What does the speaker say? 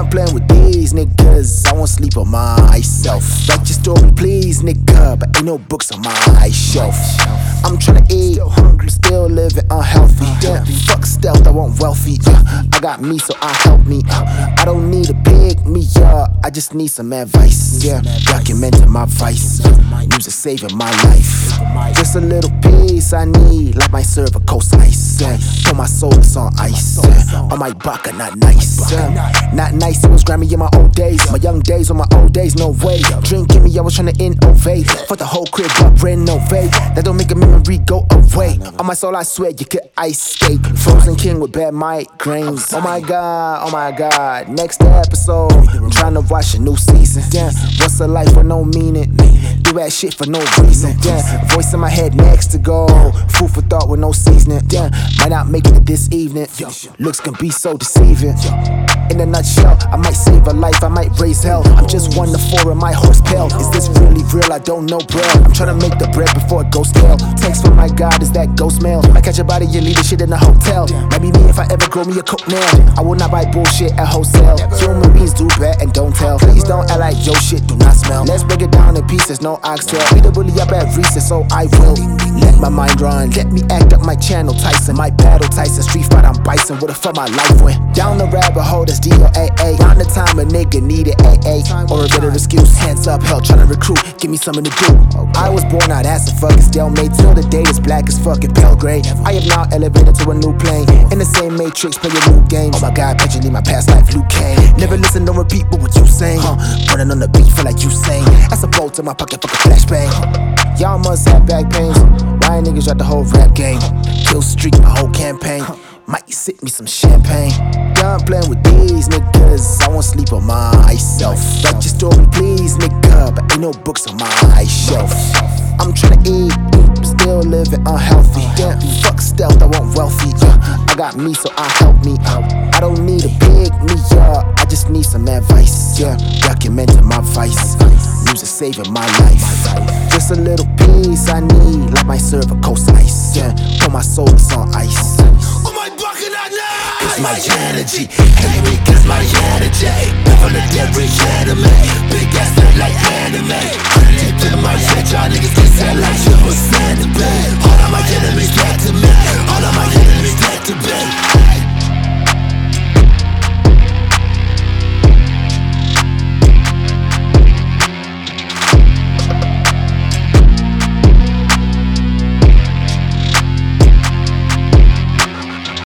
Done playing with these niggas, I won't sleep on myself. Write your story please, nigga, but ain't no books on my shelf. I'm tryna eat, still living unhealthy. Damn, fuck stealth, I want wealthy. I got me, so I help me. I don't need a pick me up, I just need some advice. Yeah, documenting my vice. Music saving my life. Just a little piece I need, like my cervical slice. Put my soul on ice. On my baka, not nice. Not nice, it was Grammy in my old days. My young days on my old days, no way. Drinking me, I was tryna innovate. For the whole crib up, renovate. That don't make a memory go away. On my soul, I swear you could ice skate. Frozen King with bad migraines. Oh my god, next episode. I'm tryna watch a new season. Damn, what's a life with no meaning? Do that shit for no reason. Damn, voice in my head next to go. Food for thought with no seasoning. Damn, might not make it this evening. Looks can be so deceiving. In a nutshell, I might save a life, I might raise hell. I'm just 1 to 4 and my horse pale. Is this really real? I don't know, bro. I'm tryna make the bread before it goes stale. Text from my God, is that ghost mail? I catch a body, you leave the shit in a hotel. Maybe me if I ever grow me a coke nail. I will not buy bullshit at wholesale. Human beings do bad and don't tell. Please don't act like your shit do not smell. Let's break it down in pieces, no oxtail. Be the bully up at recess, so I will let my mind run. Let me act up my channel, Tyson. My battle, Tyson. Street fight, I'm bison. What the fuck my life went? Down the rabbit hole, that's DOAA. Round the time a nigga needed AA. Or a better excuse, hands up, hell, tryna recruit. Give me something to do. I was born out as a fucking stalemate. Till the day is black as fucking pale gray. I am now elevated to a new plane. In the same matrix, play a new game. Oh my god, picture me my past life, Luke Kane. Never listen, don't repeat what you saying. Running on the beat, feel like you saying. That's a bolt in my pocket, fucking flashbang. Y'all must have back pains. Why niggas got the whole rap game? Kill streak, my whole campaign. Might sip me some champagne. Done playing with these niggas, I won't sleep on myself. Write your story please, nigga, but ain't no books on my shelf. I'm tryna eat, still living unhealthy. Damn, fuck stealth, I want wealthy. I got me, so I help me. I don't need a pick me up, I just need some advice. Yeah, documenting my vice. Music saving my life. Just a little piece I need, like my cervical slice. Yeah, put my soul on ice. It's my energy, hate me cause my energy. Live on the dead reanimate. Big ass look like anime. Deep in my head, y'all niggas get set like shit was sand to bed. All of my enemies dead to me. All of my enemies dead to bed.